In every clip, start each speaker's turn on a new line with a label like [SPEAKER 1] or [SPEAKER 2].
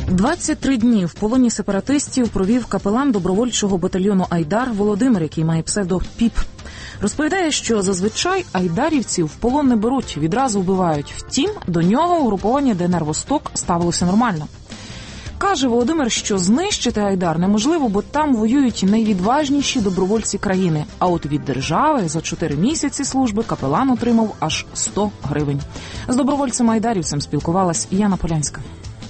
[SPEAKER 1] 23 дні в полоні сепаратистів провів капелан добровольчого батальйону «Айдар» Володимир, який має псевдо «Піп». Розповідає, що зазвичай айдарівців в полон не беруть, відразу вбивають. Втім, до нього угруповання ДНР «Восток» ставилося нормально. Каже Володимир, що знищити «Айдар» неможливо, бо там воюють найвідважніші добровольці країни. А от від держави за 4 місяці служби капелан отримав аж 100 гривень. З добровольцем-айдарівцем спілкувалась Яна Полянська.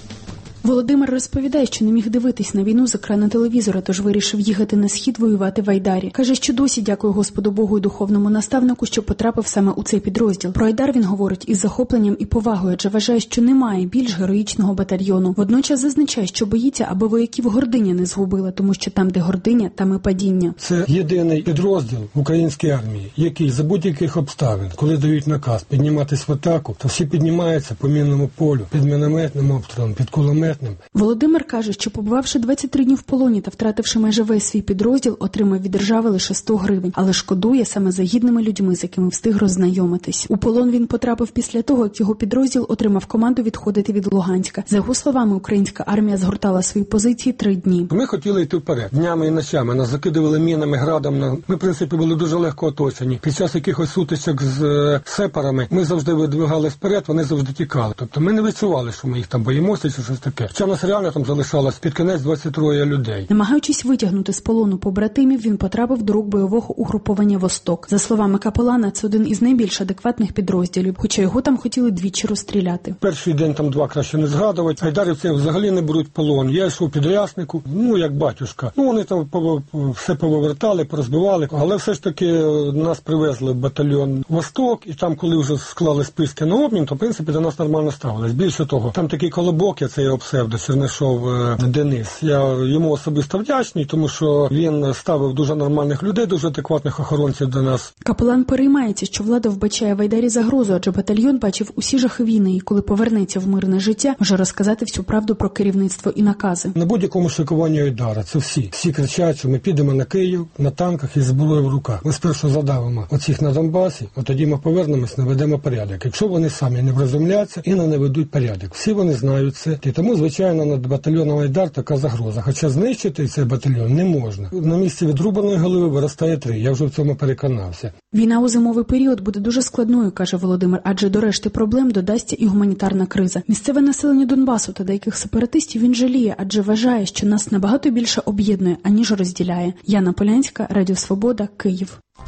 [SPEAKER 2] Володимир розповідає, що не міг дивитись на війну з екрану телевізора, тож вирішив їхати на схід воювати в Айдарі. Каже, що досі дякує Господу Богу і духовному наставнику, що потрапив саме у цей підрозділ. Про Айдар він говорить із захопленням і повагою, адже вважає, що немає більш героїчного батальйону. Водночас зазначає, що боїться, аби вояків гординя не згубила, тому що там, де гординя, там і падіння.
[SPEAKER 3] Це єдиний підрозділ в українській армії, який за будь-яких обставин, коли дають наказ підніматись в атаку, то всі піднімаються по мінному полю, під мінометним обстрілом, під кулеметним.
[SPEAKER 2] Володимир каже, що побувавши 23 дні в полоні та втративши майже весь свій підрозділ, отримав від держави лише 100 гривень, але шкодує саме за гідними людьми, з якими встиг роззнайомитись. У полон він потрапив після того, як його підрозділ отримав команду відходити від Луганська. За його словами, українська армія згортала свої позиції 3 дні.
[SPEAKER 3] Ми хотіли йти вперед. Днями і ночами нас закидували мінами, градом. Ми, в принципі, були дуже легко оточені. Під час якихось сутичок з сепарами ми завжди видвигались вперед, вони завжди тікали. Тобто ми не відчували, що ми їх там боїмося чи щось таке. Хоча в нас реально там залишалось під кінець 23 людей.
[SPEAKER 2] Намагаючись витягнути з полону побратимів, він потрапив до рук бойового угруповання «Восток». За словами капелана, це один із найбільш адекватних підрозділів, хоча його там хотіли двічі розстріляти.
[SPEAKER 3] Перший день там 2 краще не згадувати. Айдарівці взагалі не беруть полон. Я йшов під Ряснику, як батюшка. Вони там все повивертали, порозбивали, але все ж таки нас привезли в батальйон «Восток», і там, коли вже склали списки на обмін, то, в принципі, до нас нормально ставились. Більше того, там такий колобок, я це його псевдо, Чернишов Денис. Я йому особисто вдячний, тому що він ставив дуже нормальних людей, дуже адекватних охоронців до нас.
[SPEAKER 2] Капелан переймається, що влада вбачає в Айдарі загрозу, адже батальйон бачив усі жахи війни, і коли повернеться в мирне життя, може розказати всю правду про керівництво і накази.
[SPEAKER 3] На будь-якому шикуванні Айдара це всі кричать, що ми підемо на Київ, на танках і зброєю в руках. Ми спершу задавимо оцих на Донбасі, от тоді ми повернемось, наведемо порядок. Якщо вони самі не врозумляться і не наведуть порядок. Всі вони знають це. І тому, звичайно, над батальйоном «Айдар» така загроза. Хоча знищити цей батальйон не можна. На місці відрубаної голови виростає 3. Я вже в цьому переконався.
[SPEAKER 2] Війна у зимовий період буде дуже складною, каже Володимир, адже до решти проблем додасться і гуманітарна криза. Місцеве населення Донбасу та деяких сепаратистів він жаліє, адже вважає, що нас набагато більше об'єднує, аніж розділяє. Яна Полянська, Радіо Свобода, Київ.